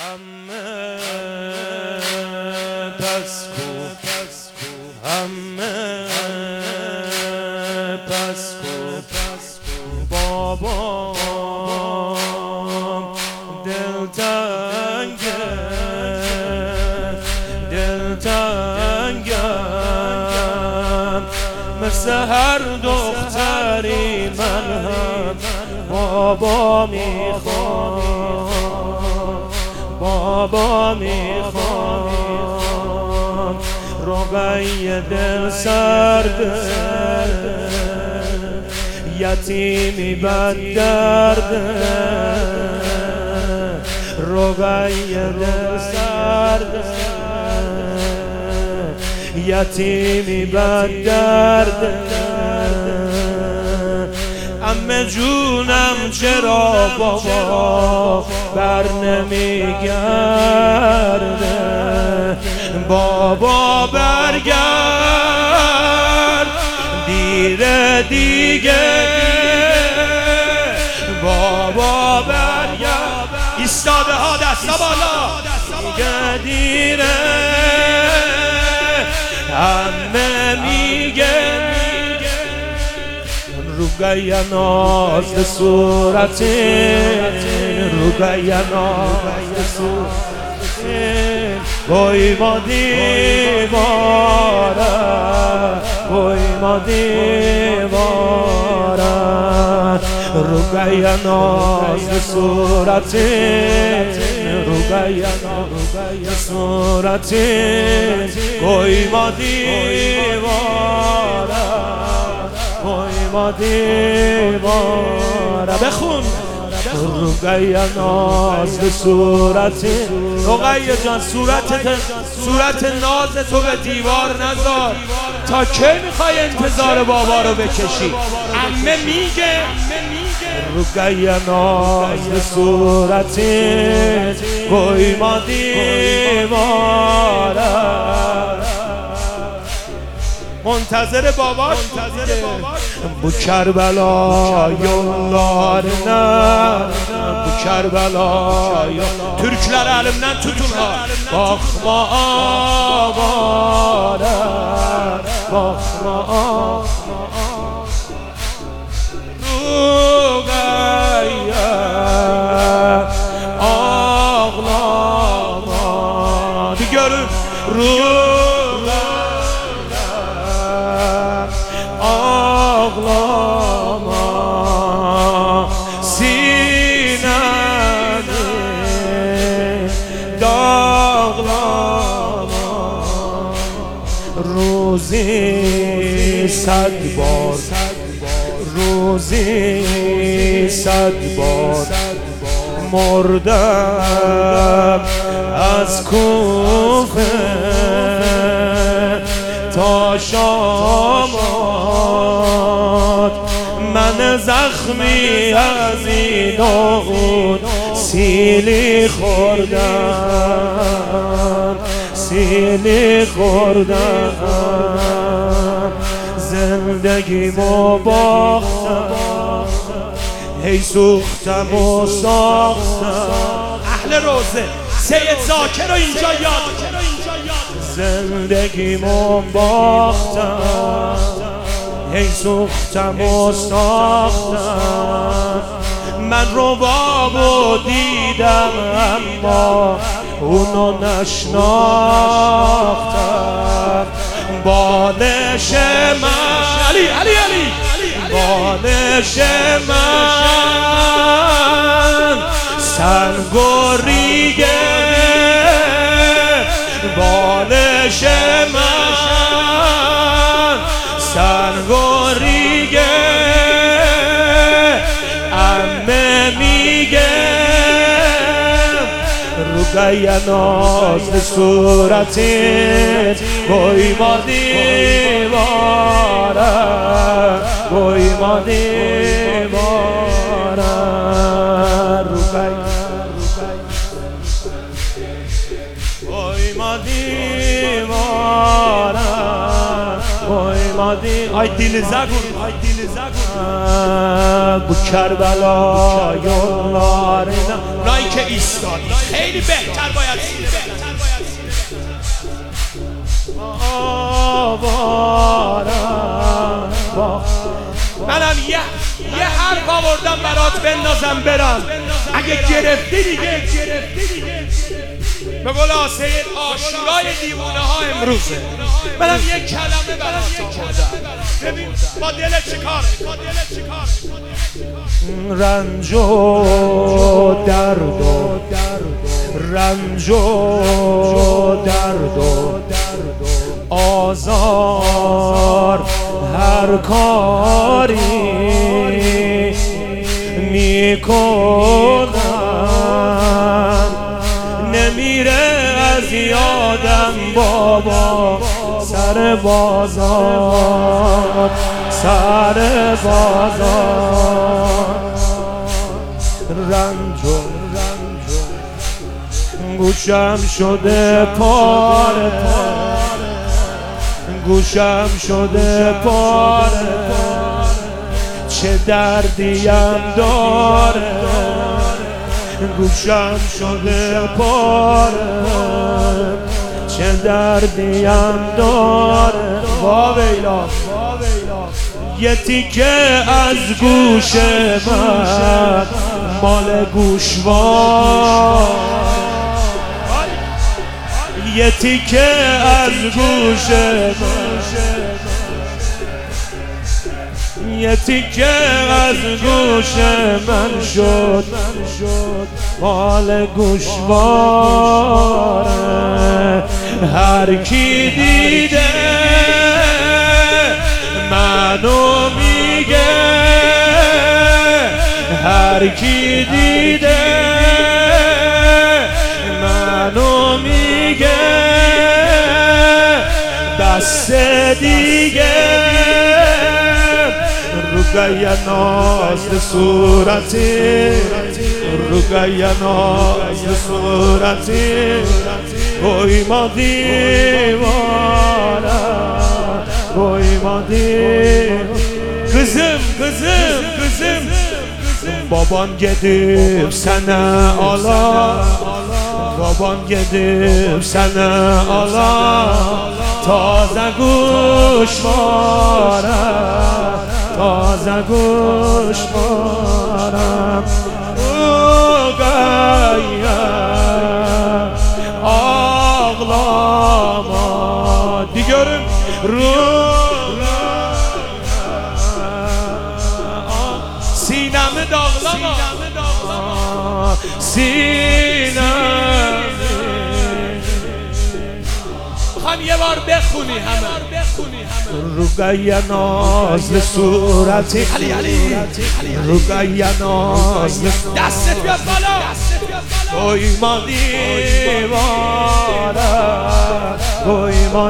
همه پس کو همه پس کو بابام دلتنگه مثل هر دختری من هم بابا میخوام رقیه دل سرده یتیمی بد درده رقیه دل سرده یتیمی بد درده عمه جونم چرا بابا بر نمیگرده بابا برگرد دیره دیگه بابا برگرد ایستاده ها دستا بالا دیگه دیره عمه میگه رقیه ناز صورت رقیه ناز صورت وای ما دیواره وای ما دیواره رقیه ناز صورت رقیه ناز صورت وای ما دیواره وای ما دیواره بخون رقیه ناز صورت رقیه جان صورت ناز تو به دیوار نذار تا کی میخوای انتظار بابا رو بکشی عمه میگه رقیه ناز صورت وای ما دیواره منتظر بابا بو کربلا yollarına bu Kerbela Türkler elimden tutunlar bakma avara bakma Rugaya ağlama bir görün ağlama sineni dağlama روزی صد بار روزی صد بار مردم از کوفه تا شامات من زخمی از این و اون سیلی خوردم زندگیمو باختم هی سوختم و ساختم اهل روزه سید زاکر رو اینجا یاد زندگیمو باختم هی سوختم و ساختم من ربابو دیدم اما اونو نشناختم بالش من علی بالش من سنگ و ریگه بالش من سنگ و ریگه عمه میگه رقیه ناز صورتت وای ما دیواره وای ما دیواره وای ما دیواره وای ما دیواره ay dili zagur bu Kerbela yollarına اونایی که ایستادی خیلی بهتر باید منم یه حرف آوردم برات بندازم برم اگه گرفتی دیگه به قول سید آشورای دیوونه ها امروزه منم یک کلمه برات آوردم ببین با دلت چیکار رنج و درد و رنج و درد و آزار هر کاری میکنم نمیره از یادم بابا سر بازار رنج و گوشم شده پاره گوشم شده پاره چه دردیم داره گوشم شده پاره چه دردیم داره واویلا یه تیکه از گوش من مال گوشوار یه تیکه از گوش من یه تیکه از گوش من شد مال گوشواره هر کی دیده منو میگه هر کی دیده منو میگه دست دیگه روگای ناز صورتی روگای ناز صورتی کوئی ما دیوانه کوئی ما دیوانه kızım baban gedib sənə ala baban gedib sənə ala taze kuşlarım Rugaya ağlama diyorum sinemi dağlama sinemi میخوام یه بار بخونی همه روگای نازل صورتی روگای نازل دستت بیاد بالا کوئی ما دیوانه کوئی ما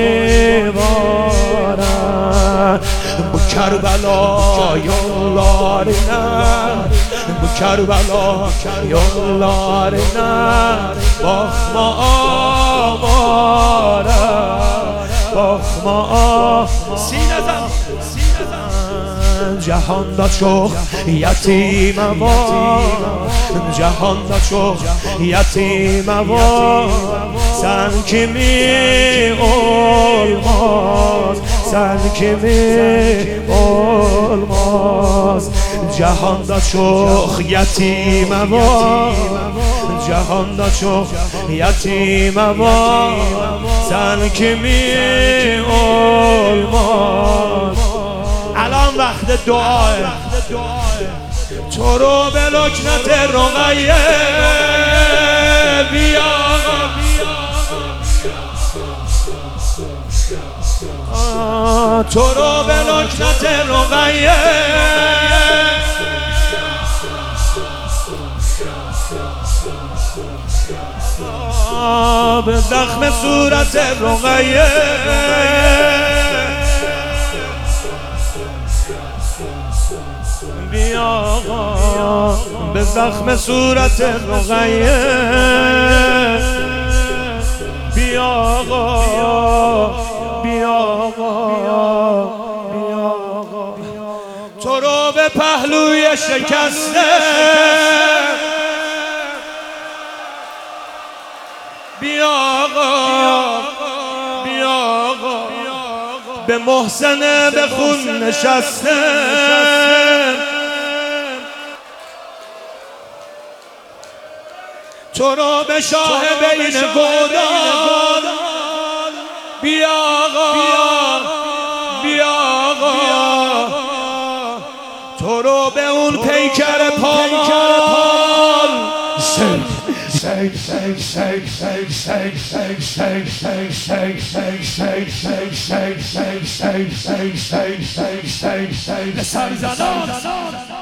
دیوانه bu Kerbela yollarına bu Kerbela yollarına bakma amara bakma sineden cihanda çok yetime var cihanda çok yetime var sen kimi olmaz sen kimi olmaz cihanda çok yetime var cihanda çok yetime var sen kimi olmaz الان وقت دعاه تو رو به لکنت رقیه بیا تو رو به لکنت رقیه به زخم صورت رقیه بیا به زخم صورت رقیه بیا بیا تو به پهلوی شکسته بیا آقا بیا آقا به محسن به خون نشسته تو رو به شاه بین گودان بیا آقا بیا آقا تو رو به اون پیکر پامال سر زدان